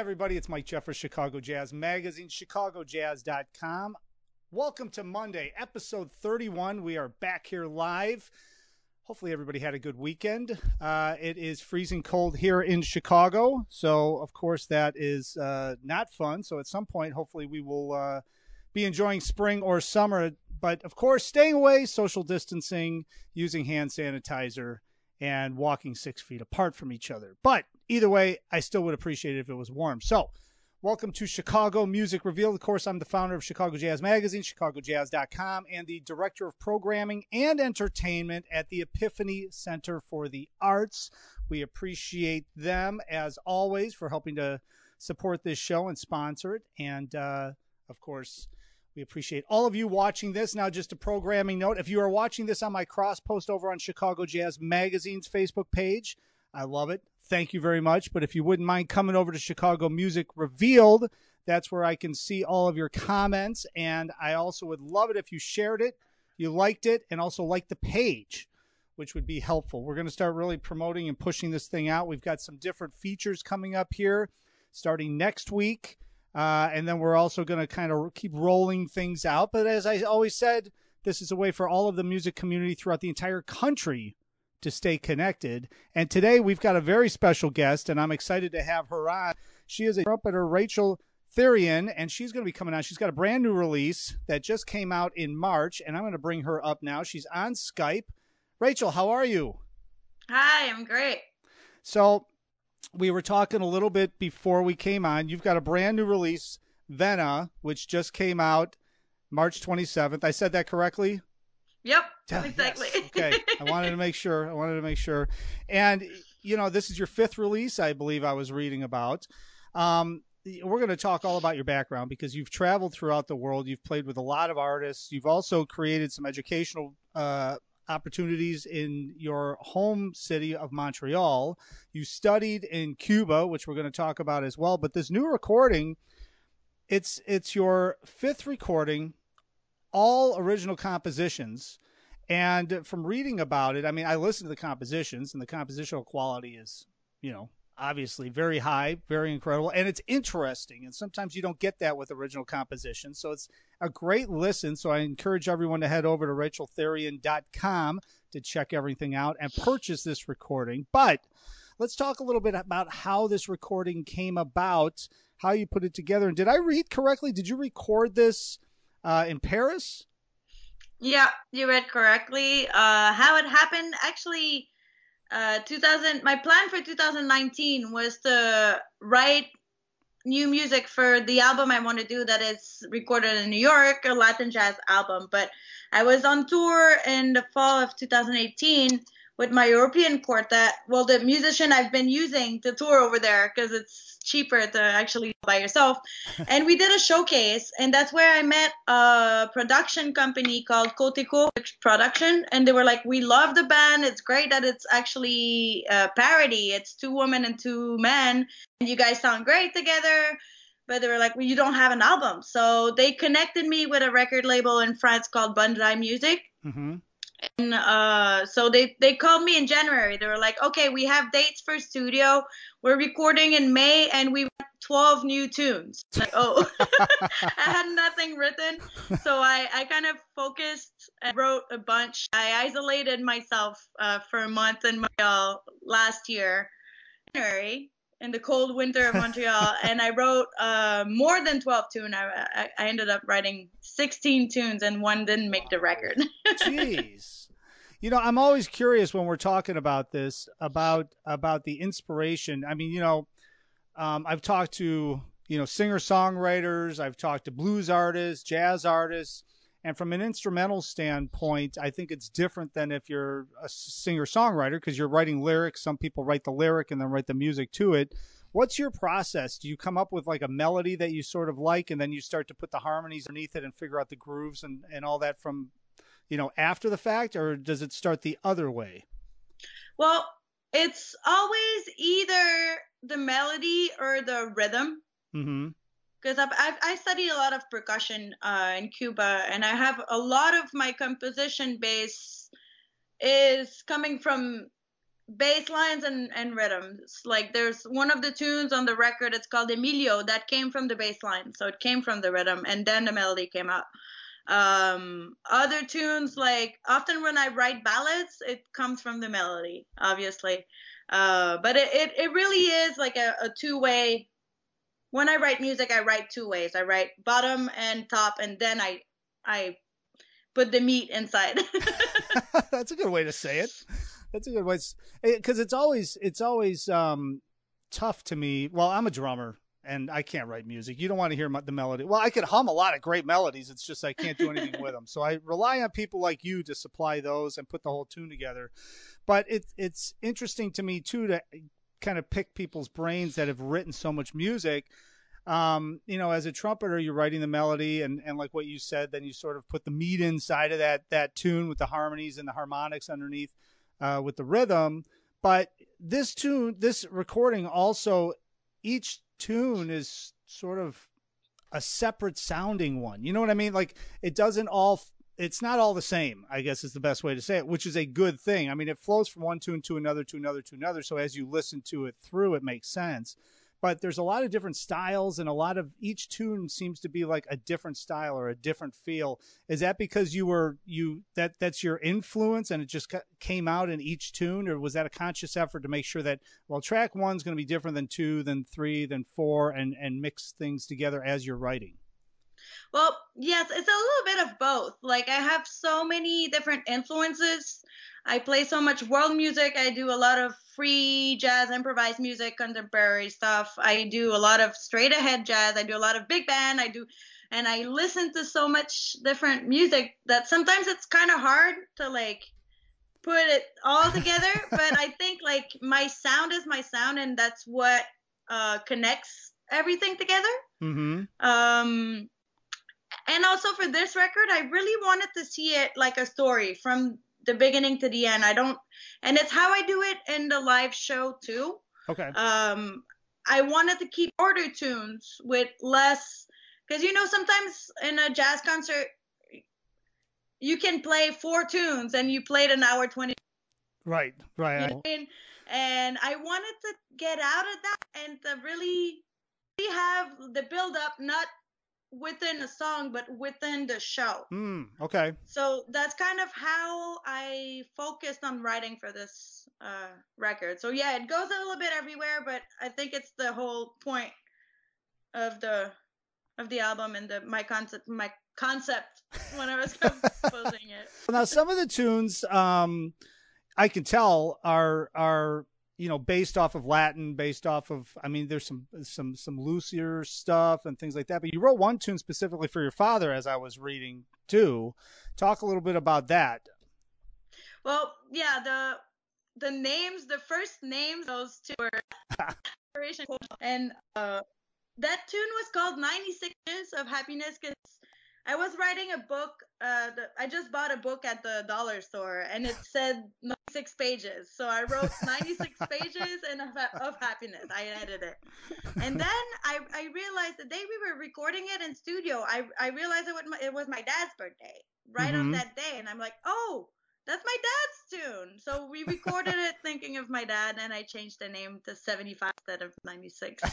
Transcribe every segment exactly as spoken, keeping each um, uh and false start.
everybody, it's Mike Jeffers, Chicago Jazz Magazine, chicago jazz dot com. Welcome to Monday, episode thirty-one. We are back here live. Hopefully everybody had a good weekend. Uh, it is freezing cold here in Chicago, so of course that is uh, not fun. So at some point, hopefully we will uh, be enjoying spring or summer. But of course, staying away, social distancing, using hand sanitizer, and walking six feet apart from each other. But either way, I still would appreciate it if it was warm. So welcome to Chicago Music Revealed. Of course, I'm the founder of Chicago Jazz Magazine, chicago jazz dot com, and the director of programming and entertainment at the Epiphany Center for the Arts. We appreciate them, as always, for helping to support this show and sponsor it. And, uh, of course, we appreciate all of you watching this. Now, just a programming note. If you are watching this on my cross post over on Chicago Jazz Magazine's Facebook page, I love it. Thank you very much. But if you wouldn't mind coming over to Chicago Music Revealed, that's where I can see all of your comments. And I also would love it if you shared it, you liked it, and also liked the page, which would be helpful. We're going to start really promoting and pushing this thing out. We've got some different features coming up here starting next week. Uh, and then we're also going to kind of keep rolling things out. But as I always said, this is a way for all of the music community throughout the entire country to stay connected. And today we've got a very special guest, and I'm excited to have her on. She is a trumpeter, Rachel Therrien, and she's going to be coming on. She's got a brand new release that just came out in March, and I'm going to bring her up now. She's on Skype. Rachel, how are you? Hi, I'm great. So we were talking a little bit before we came on. You've got a brand new release, Vena, which just came out March twenty-seventh. I said that correctly? Yep, Ah, exactly. Yes. Okay. I wanted to make sure. I wanted to make sure. And, you know, this is your fifth release, I believe I was reading about. Um, we're going to talk all about your background because you've traveled throughout the world. You've played with a lot of artists. You've also created some educational uh opportunities in your home city of Montreal. You studied in Cuba, which we're going to talk about as well. But this new recording, it's it's your fifth recording, all original compositions. And from reading about it, I mean, I listened to the compositions, and the compositional quality is, you know, obviously very high, very incredible, and it's interesting. And sometimes you don't get that with original compositions. So it's a great listen. So I encourage everyone to head over to rachel therrien dot com to check everything out and purchase this recording. But let's talk a little bit about how this recording came about, how you put it together. And did I read correctly? Did you record this uh, in Paris? Yeah, you read correctly. Uh, how it happened, actually, uh, two thousand. My plan for two thousand nineteen was to write new music for the album I want to do that is recorded in New York, a Latin jazz album. But I was on tour in the fall of two thousand eighteen with my European quartet. Well, the musician I've been using to tour over there because it's cheaper to actually by yourself. And we did a showcase, and that's where I met a production company called Coteco Production. And they were like, we love the band. It's great that it's actually a parody. It's two women and two men. And you guys sound great together. But they were like, well, you don't have an album. So they connected me with a record label in France called Banzai Music. Mm-hmm. And uh, so they, they called me in January. They were like, okay, we have dates for studio. We're recording in May, and we want twelve new tunes. Like, oh, I had nothing written. So I, I kind of focused and wrote a bunch. I isolated myself uh, for a month in Montreal last year, January, in the cold winter of Montreal. And I wrote uh, more than twelve tunes. I, I, I ended up writing sixteen tunes, and one didn't make the record. Jeez. You know, I'm always curious when we're talking about this, about about the inspiration. I mean, you know, um, I've talked to, you know, singer-songwriters. I've talked to blues artists, jazz artists. And from an instrumental standpoint, I think it's different than if you're a singer-songwriter because you're writing lyrics. Some people write the lyric and then write the music to it. What's your process? Do you come up with like a melody that you sort of like, and then you start to put the harmonies underneath it and figure out the grooves and, and all that from, you know, after the fact, or does it start the other way? Well, it's always either the melody or the rhythm. Mm-hmm. Because I've, I've I studied a lot of percussion uh, in Cuba, and I have a lot of my composition base is coming from bass lines and, and rhythms. Like there's one of the tunes on the record, it's called Emilio, that came from the bass line. So it came from the rhythm and then the melody came out. Um, other tunes, like often when I write ballads, it comes from the melody, obviously. Uh, but it, it, it really is like a, a two-way. When I write music, I write two ways. I write bottom and top, and then I I put the meat inside. That's a good way to say it. That's a good way, because it's always it's always um, tough to me. Well, I'm a drummer and I can't write music. You don't want to hear the melody. Well, I could hum a lot of great melodies. It's just I can't do anything with them. So I rely on people like you to supply those and put the whole tune together. But it's it's interesting to me too to kind of pick people's brains that have written so much music. Um, you know, as a trumpeter, you're writing the melody, and, and like what you said, then you sort of put the meat inside of that that tune with the harmonies and the harmonics underneath uh, with the rhythm. But this tune, this recording also, each tune is sort of a separate sounding one. You know what I mean? Like it doesn't all, it's not all the same, I guess is the best way to say it, which is a good thing. I mean, it flows from one tune to another, to another, to another. So as you listen to it through, it makes sense. But there's a lot of different styles, and a lot of each tune seems to be like a different style or a different feel. Is that because you were you that that's your influence and it just came out in each tune, or was that a conscious effort to make sure that, well, track one's going to be different than two, than three, than four, and and mix things together as you're writing? Well, yes, it's a little bit of both. Like I have so many different influences. I play so much world music. I do a lot of free jazz, improvised music, contemporary stuff. I do a lot of straight ahead jazz. I do a lot of big band. I do, and I listen to so much different music that sometimes it's kind of hard to like put it all together. But I think like my sound is my sound, and that's what uh, connects everything together. Mm-hmm. Um, and also for this record, I really wanted to see it like a story from the beginning to the end. I don't, and it's how I do it in the live show too. Okay. Um, I wanted to keep shorter tunes with less, because you know sometimes in a jazz concert you can play four tunes and you played an hour twenty. Right, right. You know what I mean? And I wanted to get out of that and to really, really have the build up, not within a song but within the show. Mm, okay. So that's kind of how I focused on writing for this uh record. So yeah, it goes a little bit everywhere, but I think it's the whole point of the of the album and the my concept my concept when I was composing it. Now some of the tunes um I can tell are are you know, based off of Latin, based off of, I mean, there's some, some, some looser stuff and things like that, but you wrote one tune specifically for your father, as I was reading too. Talk a little bit about that. Well, yeah, the, the names, the first names, those two were and, uh, that tune was called ninety-six Years of Happiness, because I was writing a book. Uh, the, I just bought a book at the dollar store, and it said ninety-six pages. So I wrote ninety-six pages and of, of happiness. I edited it, and then I, I realized the day we were recording it in studio, I I realized it was my, it was my dad's birthday right Mm-hmm. on that day, and I'm like, oh, that's my dad's tune. So we recorded it thinking of my dad, and I changed the name to seventy-five instead of ninety-six.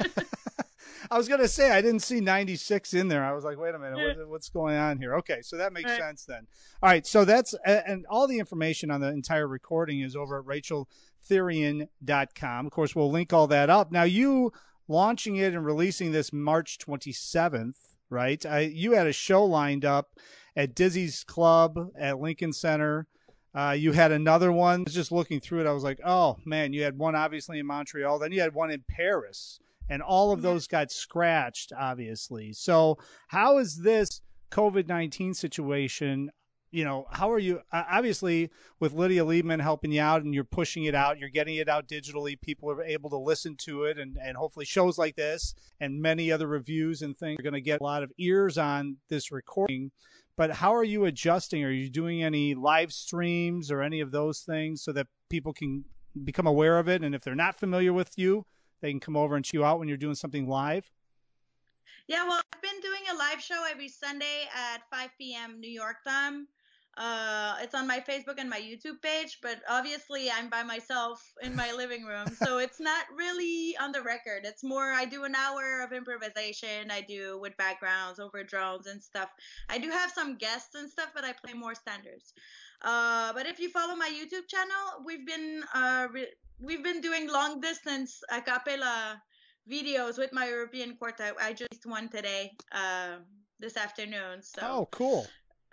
I was going to say, I didn't see ninety-six in there. I was like, wait a minute, what, what's going on here? Okay, so that makes right. sense then. All right, so that's, and all the information on the entire recording is over at rachel therian dot com. Of course, we'll link all that up. Now, you launching it and releasing this March twenty-seventh, right? I, you had a show lined up at Dizzy's Club at Lincoln Center. Uh, you had another one. I was just looking through it. I was like, oh, man, you had one obviously in Montreal. Then you had one in Paris. And all of those got scratched, obviously. So how is this COVID nineteen situation, you know, how are you, uh, obviously, with Lydia Liebman helping you out and you're pushing it out, you're getting it out digitally, people are able to listen to it, and, and hopefully shows like this and many other reviews and things are going to get a lot of ears on this recording. But how are you adjusting? Are you doing any live streams or any of those things so that people can become aware of it? And if they're not familiar with you, they can come over and check you out when you're doing something live? Yeah, well, I've been doing a live show every Sunday at five p.m. New York time. Uh, it's on my Facebook and my YouTube page, but obviously I'm by myself in my living room, so it's not really on the record. It's more I do an hour of improvisation. I do with backgrounds over drones and stuff. I do have some guests and stuff, but I play more standards. Uh, but if you follow my YouTube channel, we've been uh re- we've been doing long distance a cappella videos with my European quartet. I just one today, uh, this afternoon. So. Oh, cool.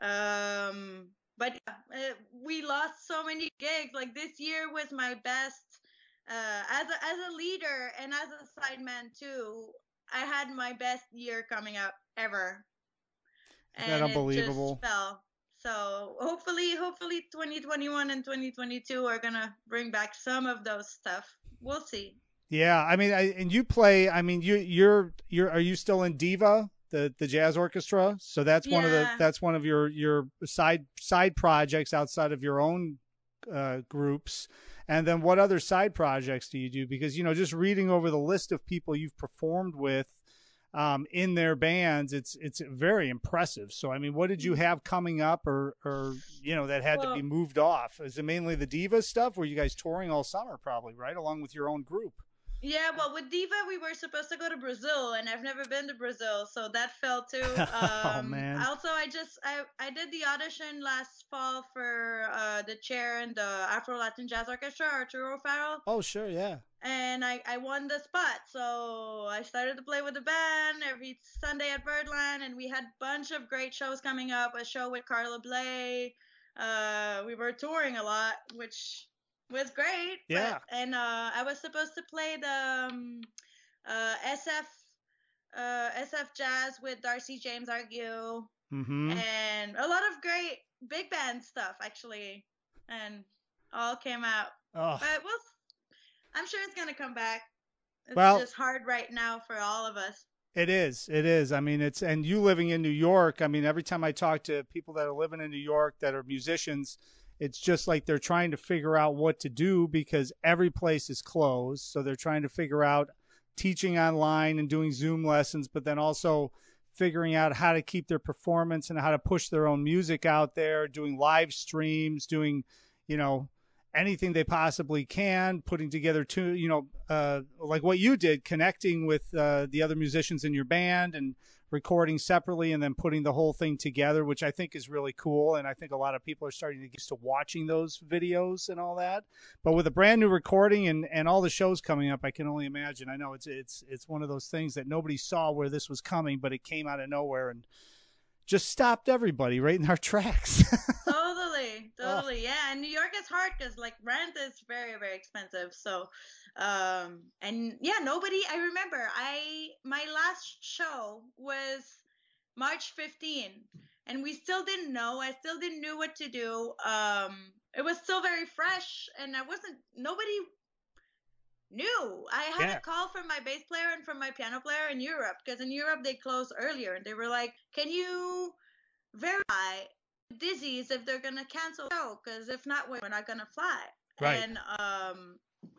Um, but yeah, uh, we lost so many gigs. Like this year was my best uh, as a, as a leader and as a sideman too. I had my best year coming up ever. Isn't that unbelievable? It just fell. So hopefully, hopefully, twenty twenty-one and twenty twenty-two are gonna bring back some of those stuff. We'll see. Yeah, I mean, I, and you play. I mean, you you're you're. Are you still in Diva? The, the jazz orchestra, so that's yeah. one of the that's one of your your side side projects outside of your own uh, groups. And then what other side projects do you do? Because you know, just reading over the list of people you've performed with um, in their bands, it's it's very impressive. So I mean, what did you have coming up, or or you know that had well, to be moved off? Is it mainly the Diva stuff? Were you guys touring all summer, probably, right, along with your own group? Yeah, well, with Diva, we were supposed to go to Brazil, and I've never been to Brazil, so that fell too. Um, oh, man. Also, I just, I, I did the audition last fall for uh, the chair in the Afro-Latin Jazz Orchestra, Arturo Farrell. Oh, sure, yeah. And I, I won the spot, so I started to play with the band every Sunday at Birdland, and we had a bunch of great shows coming up, a show with Carla Bley. Uh, we were touring a lot, which... was great. Yeah. But, and uh, I was supposed to play the um, uh, S F uh, S F Jazz with Darcy James Argue, mm-hmm. and a lot of great big band stuff actually, and all came out. Oh. But we'll, I'm sure it's gonna come back. It's well, just hard right now for all of us. It is. It is. I mean, it's, and you living in New York, I mean, every time I talk to people that are living in New York that are musicians, it's just like they're trying to figure out what to do because every place is closed. So they're trying to figure out teaching online and doing Zoom lessons, but then also figuring out how to keep their performance and how to push their own music out there, doing live streams, doing, you know, anything they possibly can, putting together two, you know, uh, like what you did, connecting with uh, the other musicians in your band and recording separately and then putting the whole thing together, which I think is really cool. And I think a lot of people are starting to get used to watching those videos and all that. But with a brand new recording and, and all the shows coming up, I can only imagine. I know it's it's it's one of those things that nobody saw where this was coming, but it came out of nowhere and just stopped everybody right in our tracks. Totally, totally. Oh. Yeah, and New York is hard because like rent is very, very expensive. So, um, and yeah, nobody. I remember, I my last show was March fifteenth, and we still didn't know. I still didn't know what to do. Um, it was still very fresh, and I wasn't. Nobody knew. I had yeah. a call from my bass player and from my piano player in Europe because in Europe they close earlier, and they were like, "Can you verify Dizzy's if they're gonna cancel the show? Because if not, we're not gonna fly." Right. And um,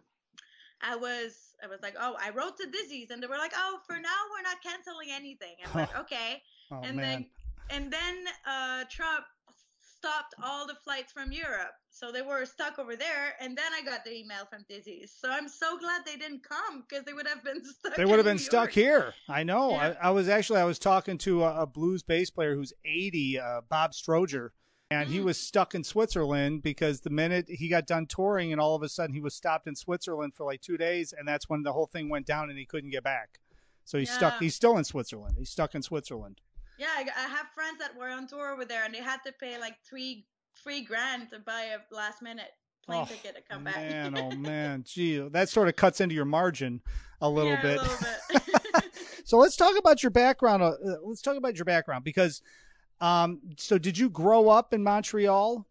I was, I was like, "Oh," I wrote to Dizzy's, and they were like, "Oh, for now we're not canceling anything." I'm like, "Okay." Oh, and man. then, and then uh, Trump stopped all the flights from Europe, so they were stuck over there. And then I got the email from Dizzy's, so I'm so glad they didn't come because they would have been stuck. They would have been New stuck York. here. I know. Yeah. I, I was actually I was talking to a, a blues bass player who's eighty, uh, Bob Stroger, and mm. he was stuck in Switzerland because the minute he got done touring, and all of a sudden he was stopped in Switzerland for like two days, and that's when the whole thing went down, and he couldn't get back. So he's yeah. stuck. He's still in Switzerland. He's stuck in Switzerland. Yeah, I, I have friends that were on tour over there, and they had to pay like three three grand to buy a last minute plane oh, ticket to come man, back. Man, oh man, gee, that sort of cuts into your margin a little yeah, bit. A little bit. So let's talk about your background. Uh, let's talk about your background because, um, so did you grow up in Montreal?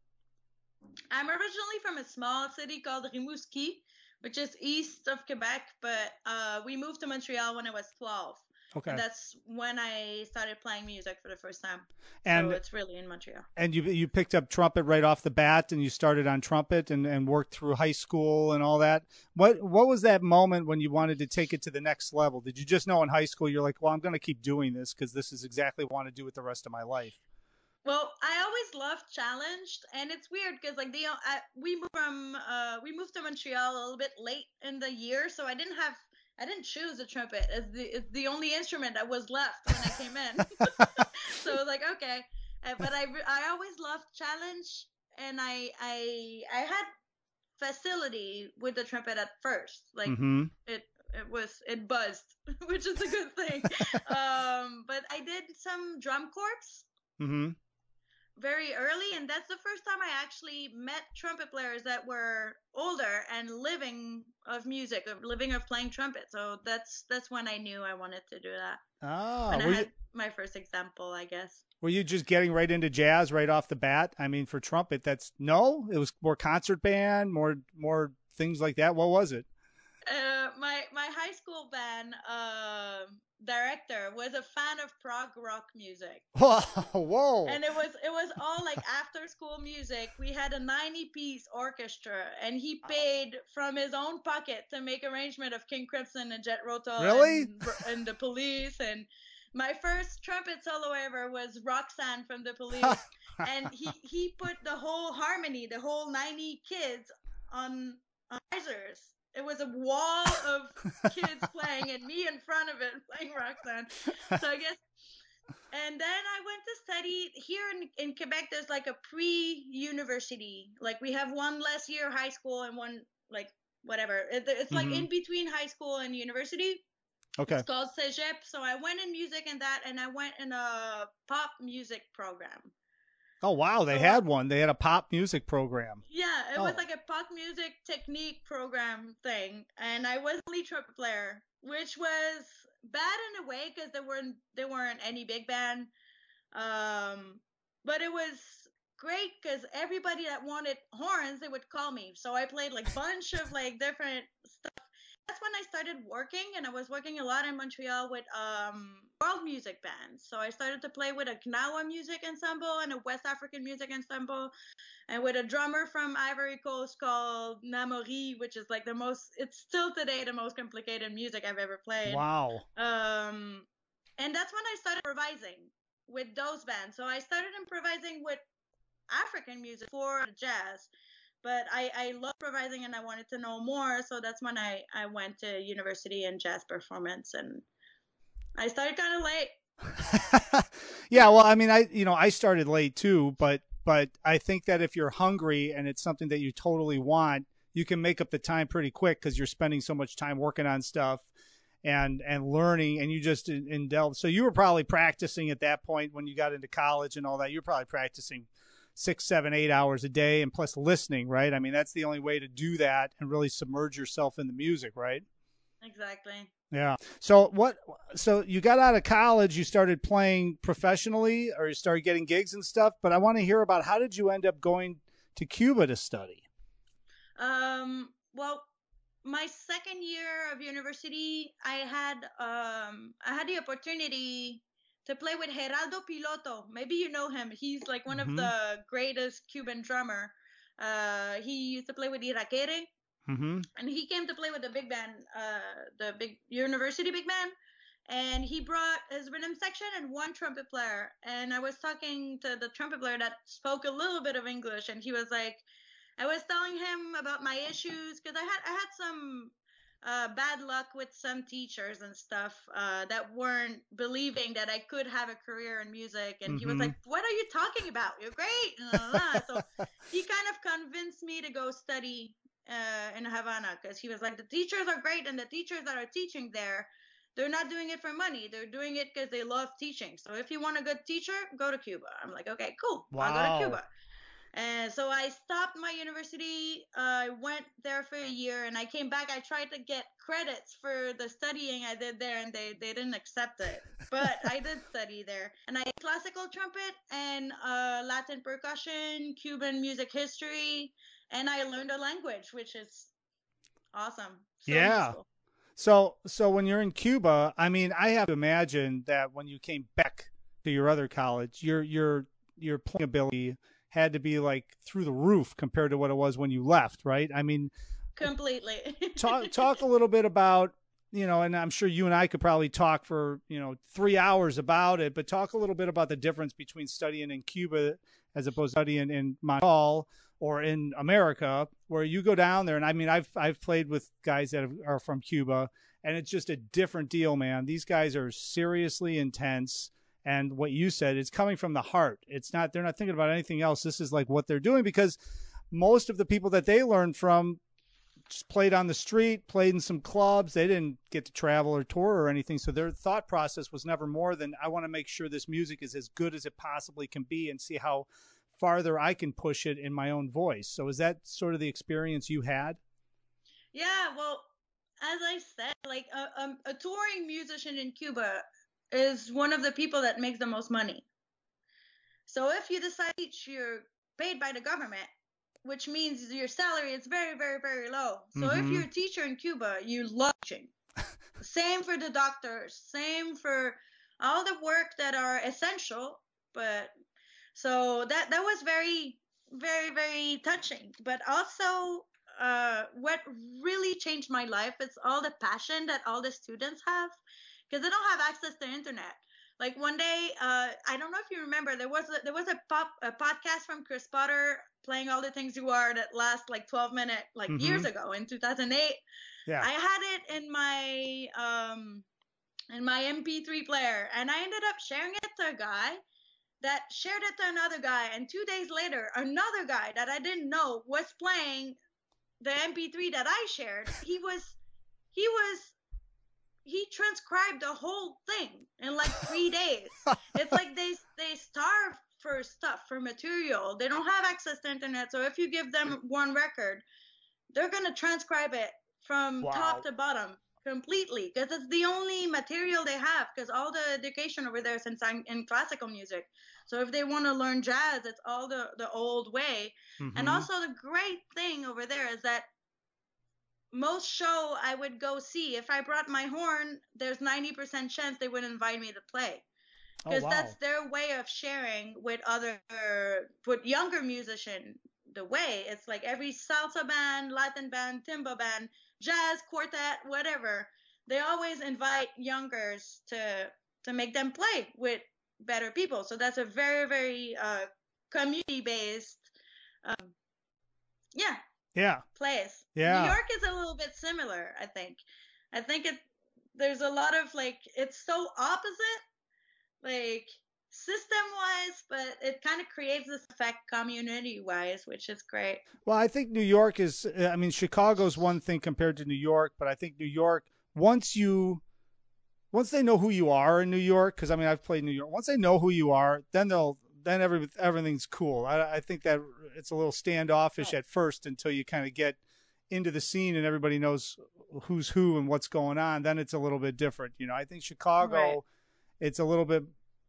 I'm originally from a small city called Rimouski, which is east of Quebec, but uh, we moved to Montreal when I was twelve. Okay. And that's when I started playing music for the first time. And so it's really in Montreal. And you you picked up trumpet right off the bat, and you started on trumpet and, and worked through high school and all that. What what was that moment when you wanted to take it to the next level? Did you just know in high school you're like, well, I'm going to keep doing this because this is exactly what I want to do with the rest of my life? Well, I always love challenged, and it's weird because like they I, we moved from uh we moved to Montreal a little bit late in the year, so I didn't have I didn't choose a trumpet. It's the it's the only instrument that was left when I came in. So I was like, okay, uh, but I I always loved challenge, and I I I had facility with the trumpet at first. Like mm-hmm. it it was it buzzed, which is a good thing. um, but I did some drum corps mm-hmm. very early, and that's the first time I actually met trumpet players that were older and living of music, of living of playing trumpet. So that's that's when I knew I wanted to do that. Oh, when I were had you, my first example, I guess. were you just getting right into jazz right off the bat? I mean, for trumpet, that's no. It was more concert band, more more things like that. What was it? Uh, my my high school band uh, director was a fan of prog rock music. Whoa, whoa! And it was it was all like after school music. We had a ninety piece orchestra, and he paid from his own pocket to make arrangement of King Crimson and Jet Rotal, really, and, and the Police. And my first trumpet solo ever was Roxanne from the Police, and he he put the whole harmony, the whole ninety kids on on risers. It was a wall of kids playing and me in front of it playing Roxanne. So I guess, and then I went to study here in, in Quebec. There's like a pre-university. Like we have one less year high school and one like whatever. It, it's like mm-hmm. in between high school and university. Okay. It's called Cégep. So I went in music and that, and I went in a pop music program. Oh, wow. They so, had one. They had a pop music program. Yeah, it oh. was like a pop music technique program thing. And I was the lead trumpet player, which was bad in a way because there weren't, there weren't any big band. Um, but it was great because everybody that wanted horns, they would call me. So I played like a bunch of like different stuff. That's when I started working, and I was working a lot in Montreal with um, world music bands. So I started to play with a Knawa music ensemble and a West African music ensemble, and with a drummer from Ivory Coast called Namori, which is like the most, it's still today the most complicated music I've ever played. Wow. Um, and that's when I started improvising with those bands. So I started improvising with African music for jazz. But I, I love improvising and I wanted to know more. So that's when I, I went to university in jazz performance, and I started kind of late. Yeah, well, I mean, I you know, I started late too, but but I think that if you're hungry and it's something that you totally want, you can make up the time pretty quick because you're spending so much time working on stuff and and learning, and you just indulge. So you were probably practicing at that point when you got into college and all that. You're probably practicing six, seven, eight hours a day, and plus listening, right? I mean, that's the only way to do that and really submerge yourself in the music, right? Exactly. Yeah. So what, so you got out of college, you started playing professionally, or you started getting gigs and stuff, but I want to hear about how did you end up going to Cuba to study? Um, well, my second year of university, I had, um, I had the opportunity to play with Geraldo Piloto. Maybe you know him. He's like one mm-hmm. of the greatest Cuban drummer. Uh, he used to play with Irakere. Mm-hmm. And he came to play with the big band, uh, the big university big band. And he brought his rhythm section and one trumpet player. And I was talking to the trumpet player that spoke a little bit of English. And he was like, I was telling him about my issues because I had I had some Uh, bad luck with some teachers and stuff uh, that weren't believing that I could have a career in music. And mm-hmm. he was like, what are you talking about? You're great. So he kind of convinced me to go study uh, in Havana because he was like, the teachers are great. And the teachers that are teaching there, they're not doing it for money. They're doing it because they love teaching. So if you want a good teacher, go to Cuba. I'm like, okay, cool. Wow. I'll go to Cuba. And so I stopped my university. Uh, I went there for a year, and I came back. I tried to get credits for the studying I did there, and they, they didn't accept it. But I did study there. And I did classical trumpet and uh, Latin percussion, Cuban music history, and I learned a language, which is awesome. So yeah. useful. So so when you're in Cuba, I mean, I have to imagine that when you came back to your other college, your your your playing ability had to be like through the roof compared to what it was when you left, right? I mean, completely. talk talk a little bit about, you know, and I'm sure you and I could probably talk for, you know, three hours about it, but talk a little bit about the difference between studying in Cuba as opposed to studying in Montreal or in America, where you go down there. And I mean, I've, I've played with guys that are from Cuba, and it's just a different deal, man. These guys are seriously intense. And what you said, it's coming from the heart. It's not, they're not thinking about anything else. This is like what they're doing, because most of the people that they learned from just played on the street, played in some clubs. They didn't get to travel or tour or anything. So their thought process was never more than, I want to make sure this music is as good as it possibly can be and see how farther I can push it in my own voice. So is that sort of the experience you had? Yeah, well, as I said, like a, a, a touring musician in Cuba is one of the people that makes the most money. So if you decide you're paid by the government, which means your salary is very, very, very low. So mm-hmm. if you're a teacher in Cuba, you love teaching. Same for the doctors, same for all the work that are essential. But so that that was very, very, very touching. But also, uh, what really changed my life is all the passion that all the students have, because they don't have access to internet. Like one day, uh, I don't know if you remember, there was a, there was a pop a podcast from Chris Potter playing All the Things You Are that last like twelve minutes, like mm-hmm. years ago in two thousand eight. Yeah. I had it in my um in my M P three player, and I ended up sharing it to a guy that shared it to another guy, and two days later, another guy that I didn't know was playing the M P three that I shared. He was he was he transcribed the whole thing in like three days. It's like they they starve for stuff, for material. They don't have access to internet. So if you give them one record, they're going to transcribe it from wow. top to bottom completely, because it's the only material they have, because all the education over there is in, in classical music. So if they want to learn jazz, it's all the, the old way. Mm-hmm. And also the great thing over there is that most show I would go see, if I brought my horn, there's ninety percent chance they would invite me to play. Because oh, wow. that's their way of sharing with other, with younger musician. The way it's like every salsa band, Latin band, timba band, jazz, quartet, whatever, they always invite youngers to to make them play with better people. So that's a very, very uh, community-based, um, yeah, yeah, place. Yeah, New York is a little bit similar, I think. I think it. There's a lot of like, it's so opposite, like system-wise, but it kind of creates this effect community-wise, which is great. Well, I think New York is, I mean, Chicago's one thing compared to New York, but I think New York, once you, once they know who you are in New York, because I mean, I've played New York, once they know who you are, then they'll, then every, everything's cool. I, I think that it's a little standoffish oh. at first until you kind of get into the scene and everybody knows who's who and what's going on. Then it's a little bit different. You know, I think Chicago, right. it's a little bit,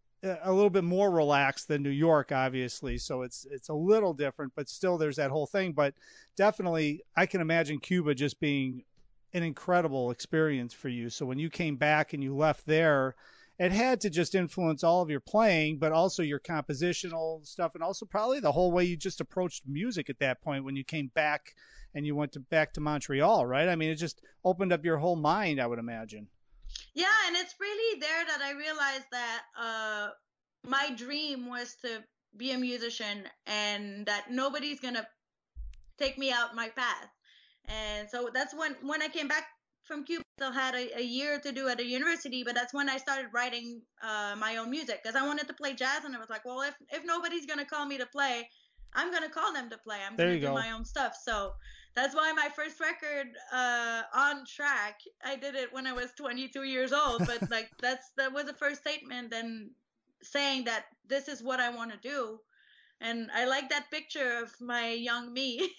a little bit more relaxed than New York, obviously. So it's, it's a little different, but still there's that whole thing. But definitely I can imagine Cuba just being an incredible experience for you. So when you came back and you left there, it had to just influence all of your playing, but also your compositional stuff. And also probably the whole way you just approached music at that point when you came back and you went to back to Montreal, right? I mean, it just opened up your whole mind, I would imagine. Yeah, and it's really there that I realized that uh, my dream was to be a musician and that nobody's going to take me out my path. And so that's when, when I came back from Cuba, I still had a, a year to do at a university, but that's when I started writing uh, my own music, because I wanted to play jazz, and I was like, well, if, if nobody's going to call me to play, I'm going to call them to play. I'm going to do go. my own stuff. So that's why my first record, uh, On Track, I did it when I was twenty-two years old. But like that's that was the first statement, and saying that this is what I want to do. And I like that picture of my young me.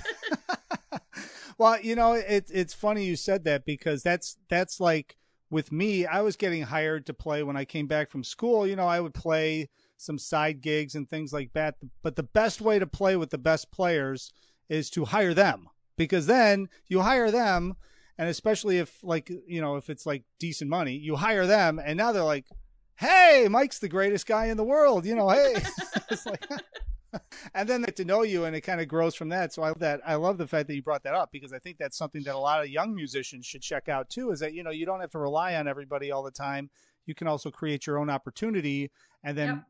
Well, you know, it, it's funny you said that, because that's that's like with me, I was getting hired to play when I came back from school. You know, I would play some side gigs and things like that. But the best way to play with the best players is to hire them, because then you hire them, and especially if like, you know, if it's like decent money, you hire them, and now they're like, hey, Mike's the greatest guy in the world, you know, hey. It's like, and then they get to know you, and it kind of grows from that. So I love that. I love the fact that you brought that up, because I think that's something that a lot of young musicians should check out too, is that, you know, you don't have to rely on everybody all the time. You can also create your own opportunity, and then yep.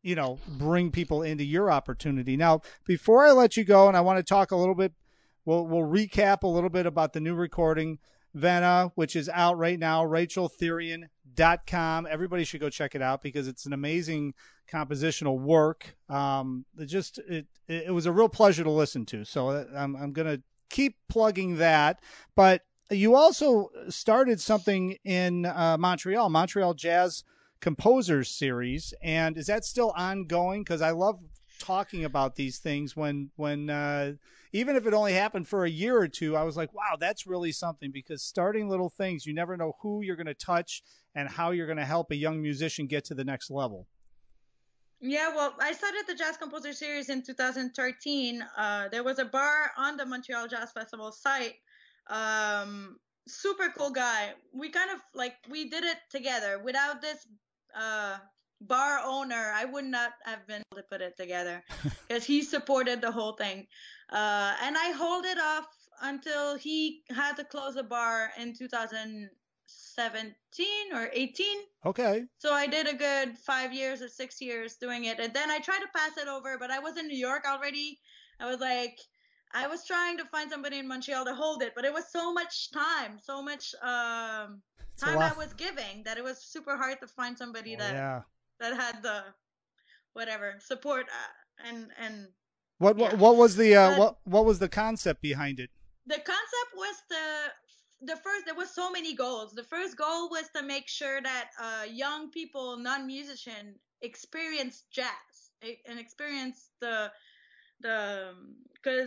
you know, bring people into your opportunity. Now, before I let you go, and I want to talk a little bit, we'll, we'll recap a little bit about the new recording, Venna, which is out right now, rachel therian dot com. Everybody should go check it out because it's an amazing compositional work. Um, it just, it, it was a real pleasure to listen to. So I'm, I'm going to keep plugging that, but you also started something in uh, Montreal, Montreal Jazz Composers Series, and is that still ongoing? Because I love talking about these things when, when uh, even if it only happened for a year or two, I was like, wow, that's really something, because starting little things, you never know who you're going to touch and how you're going to help a young musician get to the next level. Yeah, well, I started the Jazz Composer Series in two thousand thirteen. Uh, there was a bar on the Montreal Jazz Festival site. Um, super cool guy. We kind of like, we did it together. Without this uh, bar owner, I would not have been able to put it together because he supported the whole thing. Uh, and I hold it off until he had to close the bar in two thousand seventeen or eighteen. Okay. So I did a good five years or six years doing it. And then I tried to pass it over, but I was in New York already. I was like, I was trying to find somebody in Montreal to hold it, but it was so much time, so much um, time I was giving that it was super hard to find somebody oh, that yeah. that had the whatever support uh, and and what yeah. what, what was the uh, what what was the concept behind it? The concept was the the first. There was so many goals. The first goal was to make sure that uh, young people, non-musician, experience jazz and experience the the because.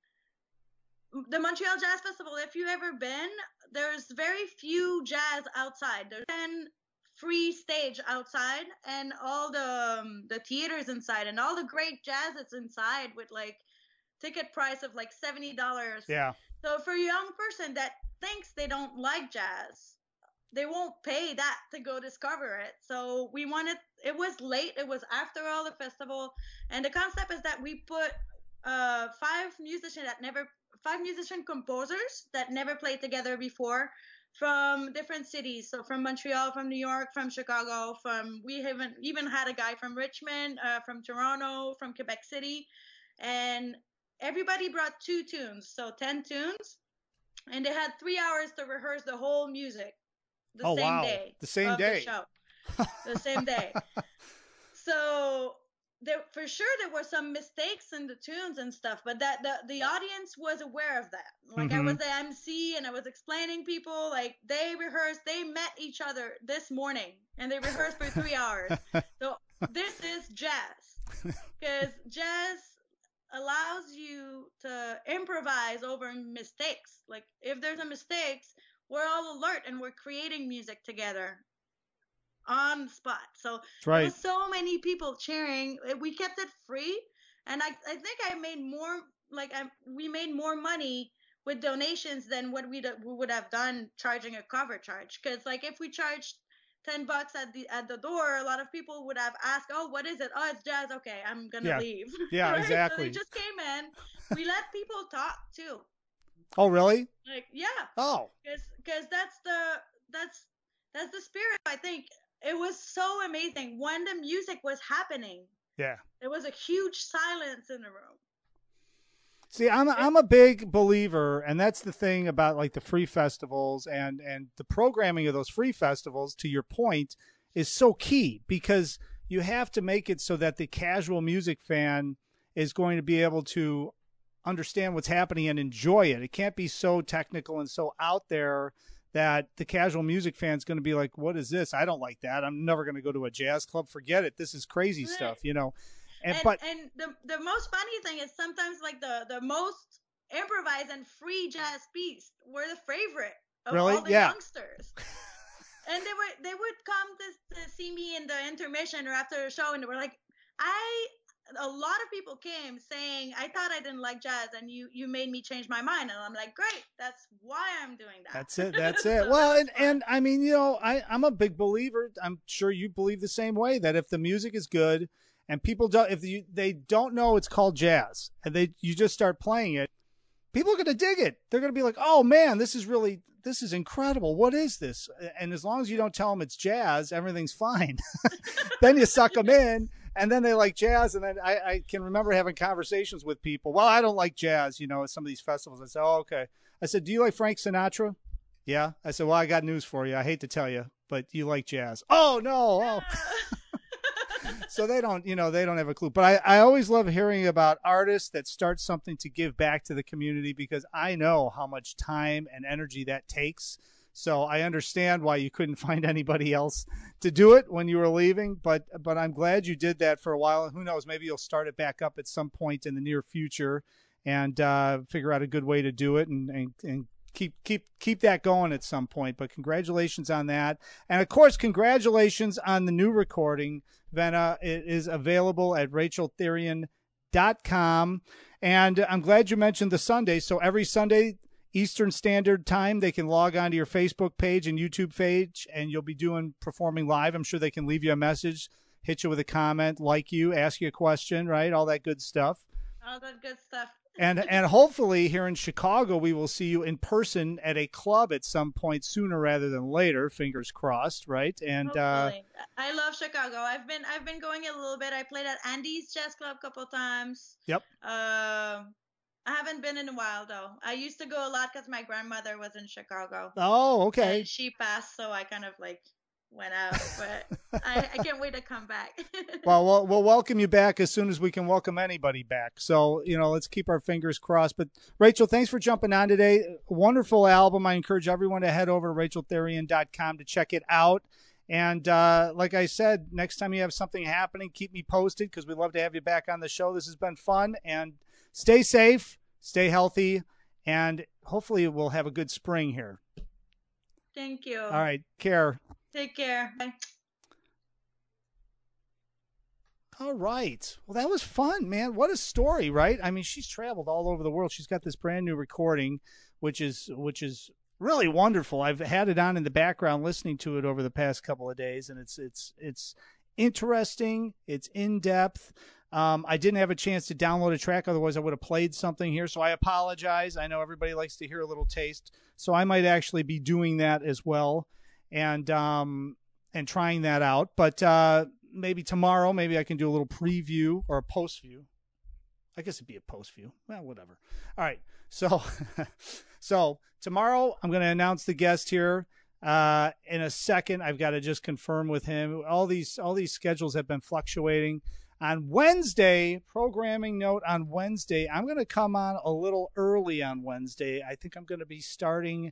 The Montreal Jazz Festival, if you've ever been, there's very few jazz outside. There's ten free stage outside and all the um, the theaters inside and all the great jazz that's inside with like ticket price of like seventy dollars. Yeah. So for a young person that thinks they don't like jazz, they won't pay that to go discover it. So we wanted, it was late. It was after all the festival. And the concept is that we put uh, five musicians that never five musician composers that never played together before from different cities. So from Montreal, from New York, from Chicago, from, we haven't even had a guy from Richmond, uh, from Toronto, from Quebec City. And everybody brought two tunes, so ten tunes. And they had three hours to rehearse the whole music the oh, same wow. day. The same of day. The show. The same day. So there, for sure, there were some mistakes in the tunes and stuff, but that the, the audience was aware of that. Like mm-hmm. I was the M C and I was explaining people, like they rehearsed, they met each other this morning and they rehearsed for three hours. So this is jazz, because jazz allows you to improvise over mistakes. Like if there's a mistake, we're all alert and we're creating music together on the spot. So right. there was so many people cheering. We kept it free, and I I think I made more like I we made more money with donations than what we we would have done charging a cover charge. Because like if we charged ten bucks at the at the door, a lot of people would have asked, "Oh, what is it? Oh, it's jazz. Okay, I'm gonna yeah. leave." Yeah, right? exactly. So they just came in. We let people talk too. Oh, really? Like yeah. Oh. Because because that's the that's that's the spirit. I think it was so amazing when the music was happening. Yeah. There was a huge silence in the room. See, I'm a, I'm a big believer, and that's the thing about like the free festivals and, and the programming of those free festivals, to your point, is so key, because you have to make it so that the casual music fan is going to be able to understand what's happening and enjoy it. It can't be so technical and so out there that the casual music fan is going to be like, what is this? I don't like that. I'm never going to go to a jazz club. Forget it. This is crazy right. stuff, you know? And, and but and the the most funny thing is sometimes like the, the most improvised and free jazz piece were the favorite of really? all the yeah. youngsters. And they were they would come to, to see me in the intermission or after the show, and they were like, I a lot of people came saying, I thought I didn't like jazz, and you you made me change my mind. And I'm like, great, that's why I'm doing that. That's it. That's it. So well, that and, and I mean, you know, I, I'm a big believer. I'm sure you believe the same way, that if the music is good and people don't, if you, they don't know it's called jazz and they, you just start playing it, people are going to dig it. They're going to be like, oh man, this is really, this is incredible. What is this? And as long as you don't tell them it's jazz, everything's fine. Then you suck them in and then they like jazz, and then I, I can remember having conversations with people. Well, I don't like jazz, you know, at some of these festivals. I said, oh, okay. I said, do you like Frank Sinatra? Yeah. I said, well, I got news for you. I hate to tell you, but you like jazz. Oh, no. Oh. So they don't, you know, they don't have a clue. But I, I always love hearing about artists that start something to give back to the community, because I know how much time and energy that takes. So I understand why you couldn't find anybody else to do it when you were leaving. But but I'm glad you did that for a while. And who knows, maybe you'll start it back up at some point in the near future and uh, figure out a good way to do it and, and, and keep keep keep that going at some point. But congratulations on that. And, of course, congratulations on the new recording. Venna, it is available at rachel therian dot com. And I'm glad you mentioned the Sunday. So every Sunday, Eastern Standard Time, they can log on to your Facebook page and YouTube page, and you'll be doing performing live. I'm sure they can leave you a message, hit you with a comment, like you, ask you a question, right? All that good stuff. All that good stuff. And and hopefully here in Chicago, we will see you in person at a club at some point sooner rather than later. Fingers crossed, right? And hopefully. uh, I love Chicago. I've been I've been going a little bit. I played at Andy's Jazz Club a couple times. Yep. Um, I haven't been in a while though. I used to go a lot because my grandmother was in Chicago. Oh, okay. And she passed, so I kind of like went out, but I, I can't wait to come back. well, well, we'll welcome you back as soon as we can welcome anybody back. So, you know, let's keep our fingers crossed. But Rachel, thanks for jumping on today. Wonderful album. I encourage everyone to head over to rachel therian dot com to check it out. And uh, like I said, next time you have something happening, keep me posted, because we'd love to have you back on the show. This has been fun. And stay safe, stay healthy, and hopefully we'll have a good spring here. Thank you. All right. Care. Take care. Bye. All right. Well, that was fun, man. What a story, right? I mean, she's traveled all over the world. She's got this brand new recording, which is which is really wonderful. I've had it on in the background listening to it over the past couple of days, and it's it's it's interesting. It's in depth. Um, I didn't have a chance to download a track, otherwise I would have played something here. So I apologize. I know everybody likes to hear a little taste, so I might actually be doing that as well. And um and trying that out, but uh, maybe tomorrow, maybe I can do a little preview or a post view. I guess it'd be a post view. Well, whatever. All right, so so tomorrow I'm going to announce the guest here uh, in a second. I've got to just confirm with him. All these all these schedules have been fluctuating. On Wednesday, programming note on Wednesday, I'm going to come on a little early on Wednesday. I think I'm going to be starting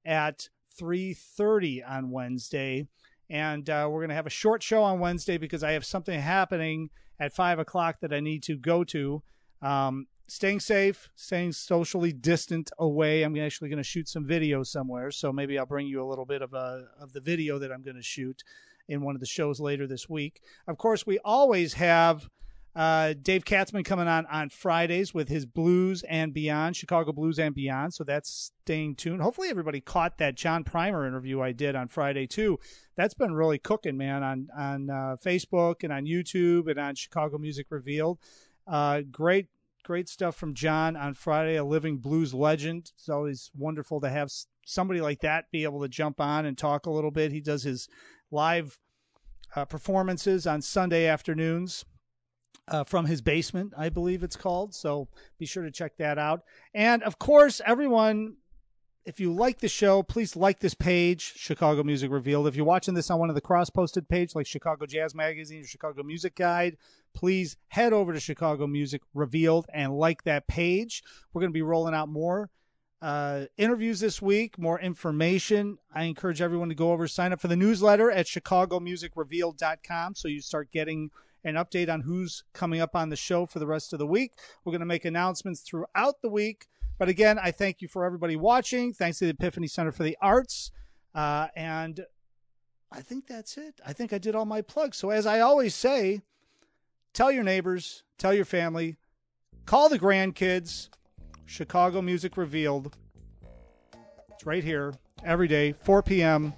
at three thirty on Wednesday, and uh, we're going to have a short show on Wednesday because I have something happening at five o'clock that I need to go to. Um, staying safe, staying socially distant away. I'm actually going to shoot some video somewhere, so maybe I'll bring you a little bit of a, of the video that I'm going to shoot in one of the shows later this week. Of course, we always have Uh, Dave Katzman coming on on Fridays with his Blues and Beyond, Chicago Blues and Beyond. So that's staying tuned. Hopefully everybody caught that John Primer interview I did on Friday too. That's been really cooking, man, on on uh, Facebook and on YouTube and on Chicago Music Revealed. Uh, great, great stuff from John on Friday, a living blues legend. It's always wonderful to have somebody like that be able to jump on and talk a little bit. He does his live uh, performances on Sunday afternoons. Uh, from his basement, I believe it's called. So be sure to check that out. And, of course, everyone, if you like the show, please like this page, Chicago Music Revealed. If you're watching this on one of the cross-posted pages like Chicago Jazz Magazine or Chicago Music Guide, please head over to Chicago Music Revealed and like that page. We're going to be rolling out more uh, interviews this week, more information. I encourage everyone to go over, sign up for the newsletter at chicago music revealed dot com so you start getting an update on who's coming up on the show for the rest of the week. We're going to make announcements throughout the week. But again, I thank you for everybody watching. Thanks to the Epiphany Center for the Arts. Uh, and I think that's it. I think I did all my plugs. So as I always say, tell your neighbors, tell your family, call the grandkids. Chicago Music Revealed. It's right here every day, four p.m.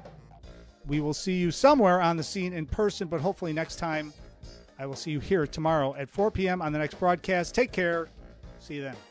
We will see you somewhere on the scene in person, but hopefully next time I will see you here tomorrow at four p.m. on the next broadcast. Take care. See you then.